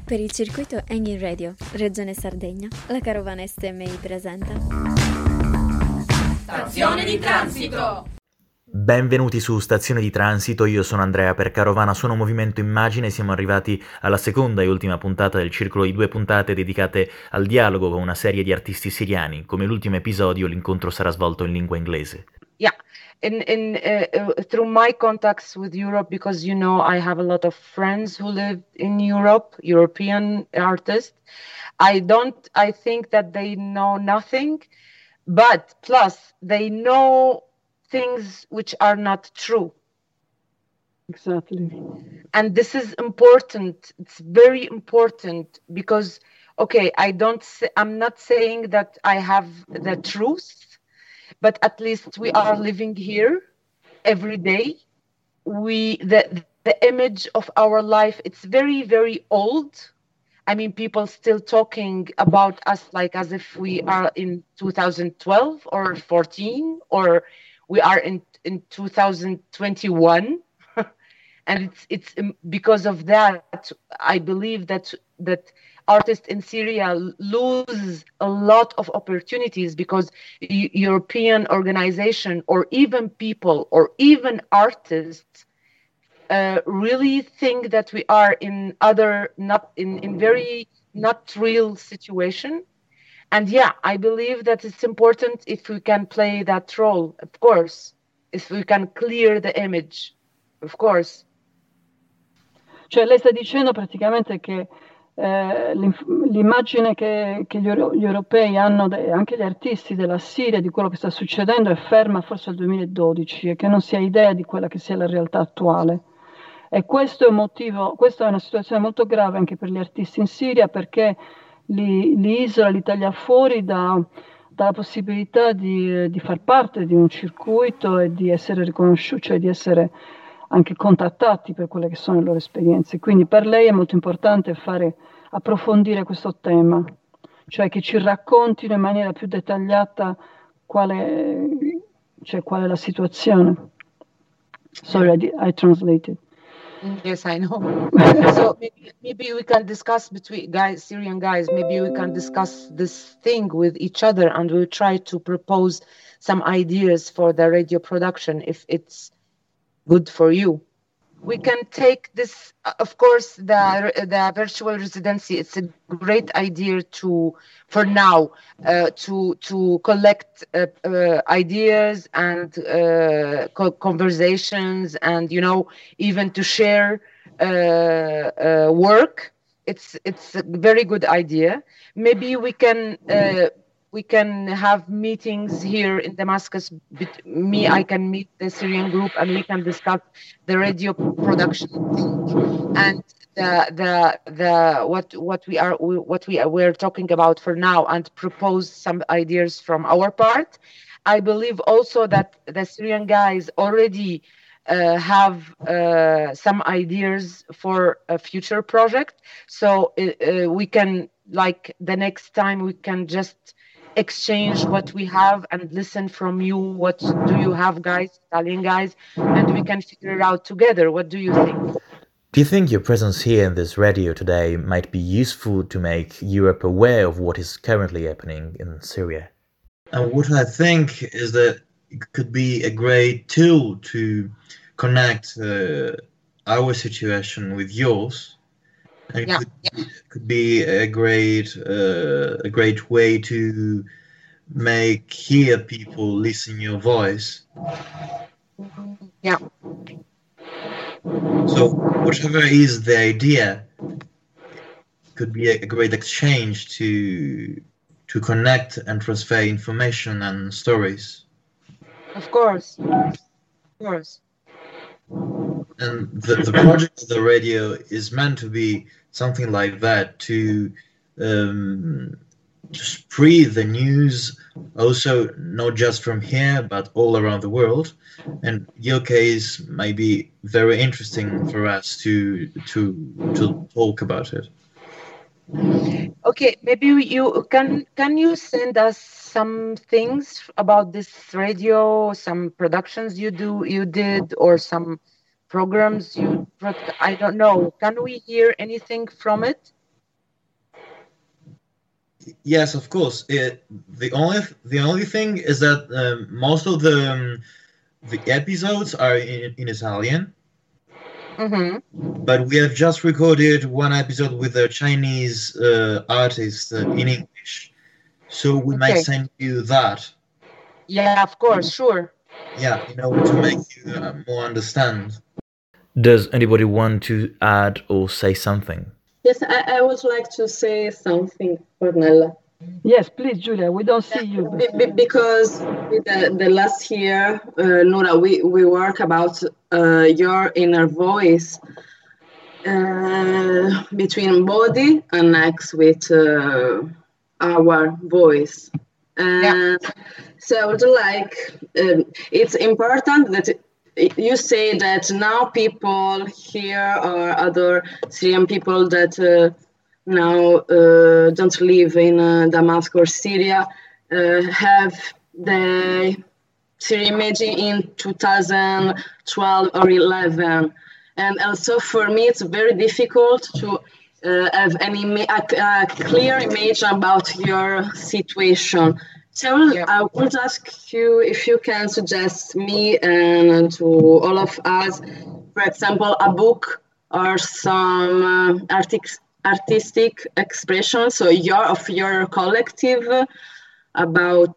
Per il circuito Engine Radio, Regione Sardegna, la carovana STMI presenta Stazione di transito! Benvenuti su Stazione di Transito, io sono Andrea per Carovana Suono Movimento Immagine. Siamo arrivati alla seconda e ultima puntata del circolo di 2 puntate dedicate al dialogo con una serie di artisti siriani. Come l'ultimo episodio, l'incontro sarà svolto in lingua inglese. Yeah, through my contacts with Europe, because you know I have a lot of friends who live in Europe, European artists. I think that they know nothing, but plus they know things which are not true. Exactly. And this is important. It's very important because, okay, I'm not saying that I have the truth, but at least we are living here every day. The image of our life, it's very, very old. I mean, people still talking about us like as if we are in 2012 or 14, or we are in 2021. And it's because of that, I believe that artists in Syria lose a lot of opportunities because European organization or even people or even artists really think that we are in very not real situation. And yeah, I believe that it's important if we can play that role, of course, if we can clear the image, of course. Cioè lei sta dicendo praticamente che l'immagine che gli europei hanno, anche gli artisti della Siria, di quello che sta succedendo è ferma forse al 2012 e che non si ha idea di quella che sia la realtà attuale. E questo è un motivo, questa è una situazione molto grave anche per gli artisti in Siria, perché li isola, li taglia fuori dalla possibilità di far parte di un circuito e di essere riconosciuti, cioè di essere anche contattati per quelle che sono le loro esperienze. Quindi per lei è molto importante approfondire questo tema, cioè che ci raccontino in maniera più dettagliata qual è la situazione. Sorry, I translated. Yes, I know. So maybe we can discuss between Syrian guys, maybe we can discuss this thing with each other and we'll try to propose some ideas for the radio production if it's good for you. We can take this, of course, the virtual residency. It's a great idea for now to collect ideas and conversations, and even to share work. It's a very good idea. Maybe we can have meetings here in Damascus. I can meet the Syrian group and we can discuss the radio production thing and what we're talking about for now, and propose some ideas from our part. I believe also that the Syrian guys already have some ideas for a future project. So we can, like the next time, we can just exchange what we have and listen from you. What do you have, guys, Italian guys? And we can figure it out together. What do you think? Do you think your presence here in this radio today might be useful to make Europe aware of what is currently happening in Syria? And what I think is that it could be a great tool to connect our situation with yours. And it could be a great way to hear people listen your voice. Yeah. So whatever is the idea, could be a great exchange to connect and transfer information and stories. Of course. And the project of the radio is meant to be something like that, to spread the news, also not just from here but all around the world. And your case might be very interesting for us to talk about it. Okay, maybe you can you send us some things about this radio, some productions you did, or some programs I don't know. Can we hear anything from it? Yes, of course. The only thing is that most of the episodes are in Italian. But we have just recorded one episode with a Chinese artist in English, so we might send you that. Yeah, of course, sure. Yeah, in order to make you more understand. Does anybody want to add or say something? Yes, I would like to say something, Ornella. Yes, please, Julia. We don't see you. Because with the last year, Nora, we work about your inner voice between body and next with our voice. So I would like, it's important that you say that now people here or other Syrian people that now don't live in Damascus or Syria have the Syrian imaging in 2012 or 11. And also for me, it's very difficult to have a clear image about your situation. So I would ask you if you can suggest me and to all of us, for example, a book or some artistic expression, so your collective about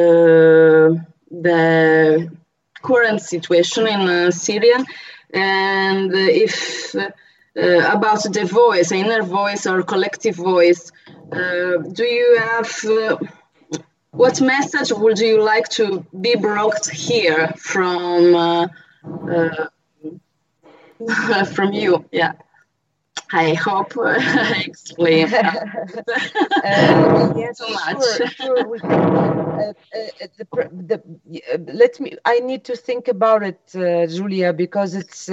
the current situation in Syria, and if about the voice, inner voice or collective voice, do you have what message would you like to be brought here from you? Yeah. I hope I explained yes, so much. Sure. I need to think about it, Julia, because it's,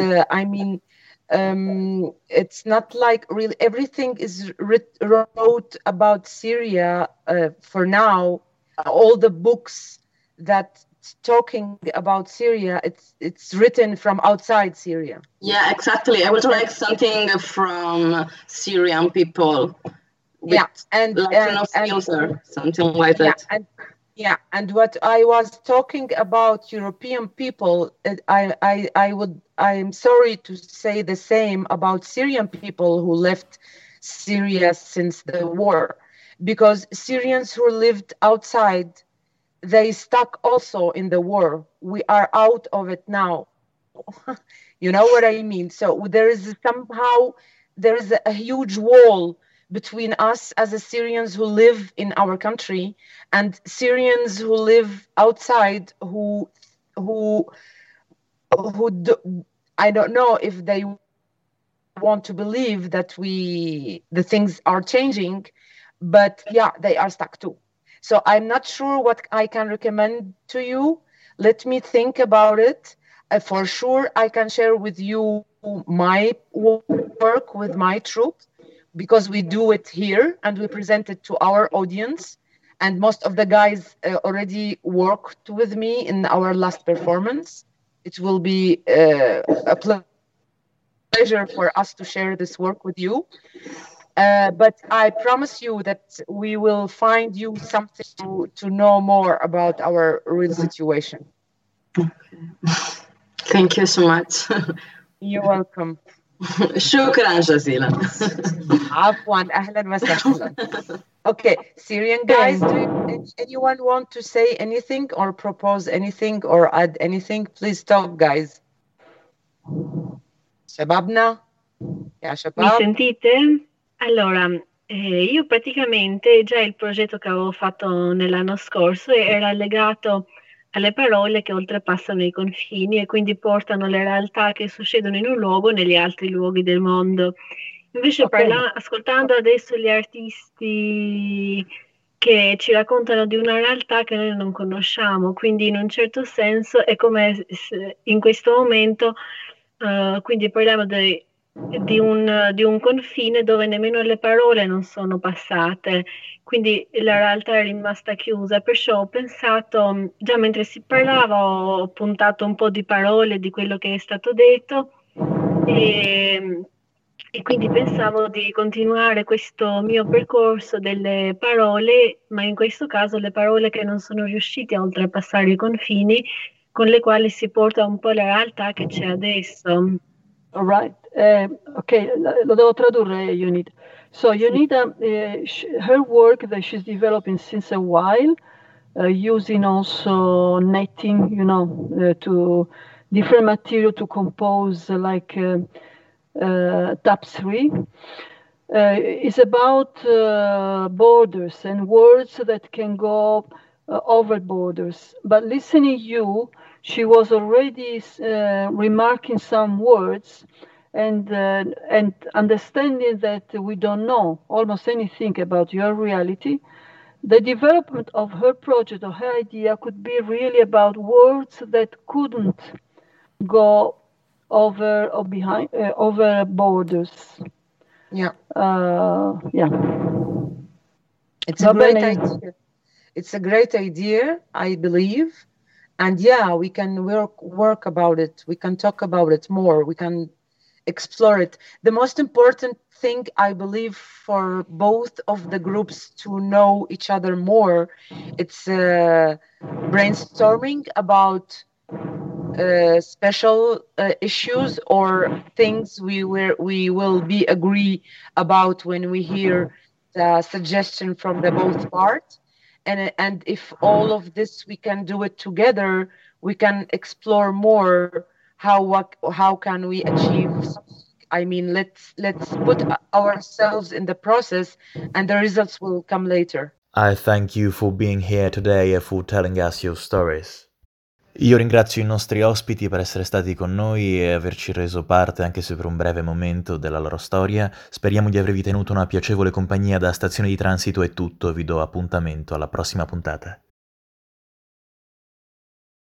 it's not like really everything is wrote about Syria for now. All the books that talking about Syria, it's written from outside Syria. Yeah, exactly. I would like something from Syrian people. And filter, something like that. And what I was talking about European people, I'm sorry to say the same about Syrian people who left Syria since the war, because Syrians who lived outside, they stuck also in the war. We are out of it now. You know what I mean? So there is a huge wall between us as Syrians who live in our country and Syrians who live outside who I don't know if they want to believe that the things are changing, but yeah, they are stuck too. So I'm not sure what I can recommend to you. Let me think about it. For sure, I can share with you my work with my troupe, because we do it here and we present it to our audience. And most of the guys already worked with me in our last performance. It will be a pleasure for us to share this work with you. But I promise you that we will find you something to know more about our real situation. Thank you so much. You're welcome. شكرا جزيلا. عفوا أهلا وسهلا. Okay, Syrian guys, anyone want to say anything or propose anything or add anything? Please talk, guys. Shababna? Ya Shabab? Mi sentite? Allora, io praticamente già il progetto che avevo fatto nell'anno scorso era legato alle parole che oltrepassano i confini e quindi portano le realtà che succedono in un luogo negli altri luoghi del mondo. Invece ascoltando adesso gli artisti che ci raccontano di una realtà che noi non conosciamo, quindi in un certo senso è come in questo momento, quindi parliamo di un confine dove nemmeno le parole non sono passate, quindi la realtà è rimasta chiusa. Perciò ho pensato, già mentre si parlava ho puntato un po' di parole di quello che è stato detto e E quindi pensavo di continuare questo mio percorso delle parole, ma in questo caso le parole che non sono riuscite a oltrepassare i confini, con le quali si porta un po' la realtà che c'è adesso. All right. Ok, lo devo tradurre, Yunita. So Yunita, her work that she's developing since a while, using also netting, to different material to compose like tapestry, is about borders and words that can go over borders. But listening you, she was already remarking some words and understanding that we don't know almost anything about your reality. The development of her project or her idea could be really about words that couldn't go over or behind over borders. Yeah. Yeah. It's a great idea. It's a great idea, I believe. And yeah, we can work about it. We can talk about it more. We can explore it. The most important thing, I believe, for both of the groups to know each other more, it's brainstorming about special issues or things we will be agree about when we hear the suggestion from the both parts. And if all of this we can do it together, we can explore more how can we achieve. I mean, let's put ourselves in the process, and the results will come later. I thank you for being here today and for telling us your stories. Io ringrazio i nostri ospiti per essere stati con noi e averci reso parte, anche se per un breve momento, della loro storia. Speriamo di avervi tenuto una piacevole compagnia. Da Stazione di Transito è tutto, vi do appuntamento alla prossima puntata.